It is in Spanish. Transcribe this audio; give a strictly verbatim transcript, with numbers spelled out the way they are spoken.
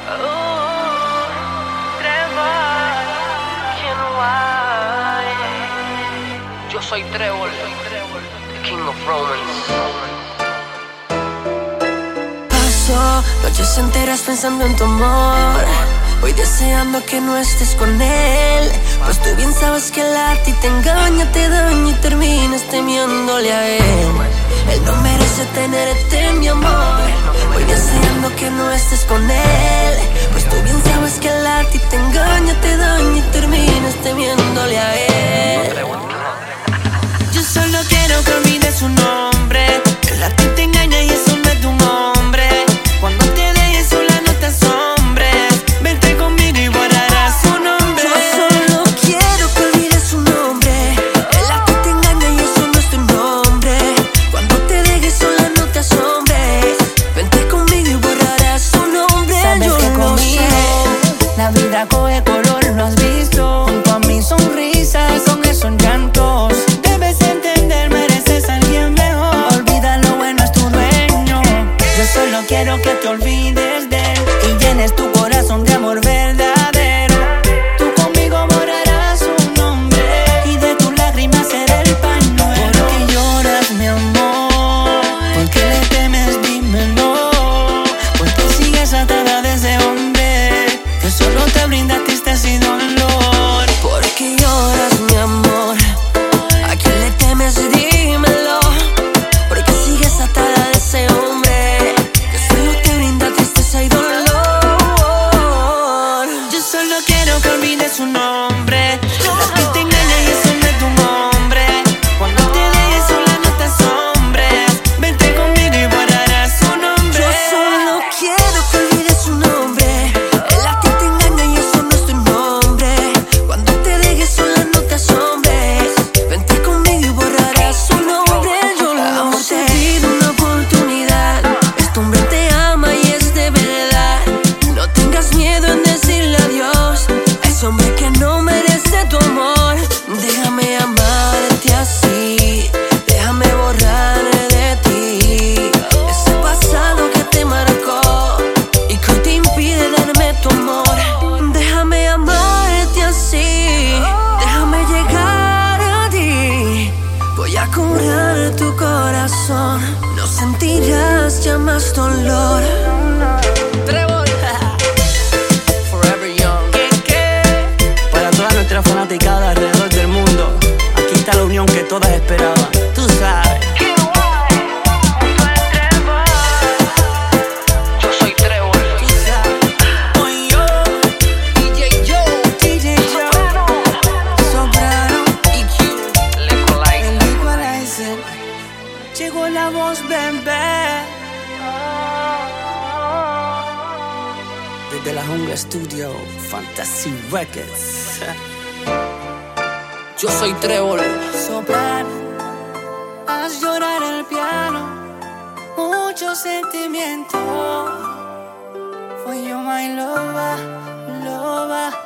Oh, Trevor, Ken White. Yo soy Trevor, the King of Romance. Paso noches enteras pensando en tu amor. Voy deseando que no estés con él, pues tú bien sabes que él a ti te engaña, te daña y terminas temiéndole a él. Él no merece tenerte, mi amor. Voy deseando que no estés con él, pues tú bien sabes que él a ti te engaña, te daña y terminas temiéndole a él. Yo solo quiero que olvides su nombre. Él a ti te engaña y eso no es de un hombre. Cuando te dejes sola no te asombres. Vente conmigo y borrarás su nombre. Yo solo quiero que olvides su nombre. Él a ti te engaña y eso no es tu nombre. Cuando te dejes sola no te asombres. Vente conmigo y borrarás su nombre. Sabes Yo que lo conmigo sé. la vida coge color, lo has visto. Junto a mi sonrisa y con esos llantos. Debes entender, mereces a alguien mejor. Olvida lo bueno, es tu dueño. Yo solo quiero que te olvides de él y llenes tu corazón de amor verdadero. Tú conmigo borrarás su nombre y de tus lágrimas será el pañuelo. ¿Por qué lloras, mi amor? ¿Por qué le temes? Dímelo. ¿Por qué sigues atada de ese hombre que solo te brinda tristeza y dolor? ¿Por qué lloras, mi amor? ¿A quién le temes? Dímelo. ¿Por qué sigues atada de ese hombre que solo te brinda tristeza y dolor? Yo solo quiero que olvides su nombre. Él a ti te engaña y eso no es de un hombre. Cuando te dejes sola no te asombres. Vente conmigo y borrarás su nombre. Yo solo quiero que olvides su nombre. Él a ti te engaña y eso no es tu nombre. Cuando te dejes sola no te asombres. Vente conmigo y borrarás su nombre. Yo lo sé. Te pido una oportunidad. Este hombre te ama y es de verdad. No tengas miedo en decirle adiós a ese hombre que no merece tu amor. Déjame amarte así. Déjame borrar de ti ese pasado que te marcó y que hoy te impide darme tu amor. Déjame amarte así. Déjame llegar a ti. Voy a curar tu corazón. No sentirás ya más dolor. Trevor, Forever Young. Para toda nuestra fanaticada alrededor del mundo, aquí está la unión que todas esperaban. Tú sabes. Ken White. Yo soy Trevor. Tú sabes. Hoy yo, D J Joe. D J Joe, Soprano, E Q. Lecolite. el Equalizer. Llegó la voz, bebé. desde la Jungla Studio, Fantasy Records. Yo soy Trevor. Soprano, haz llorar el piano. Mucho sentimiento. For you, my lover, lover.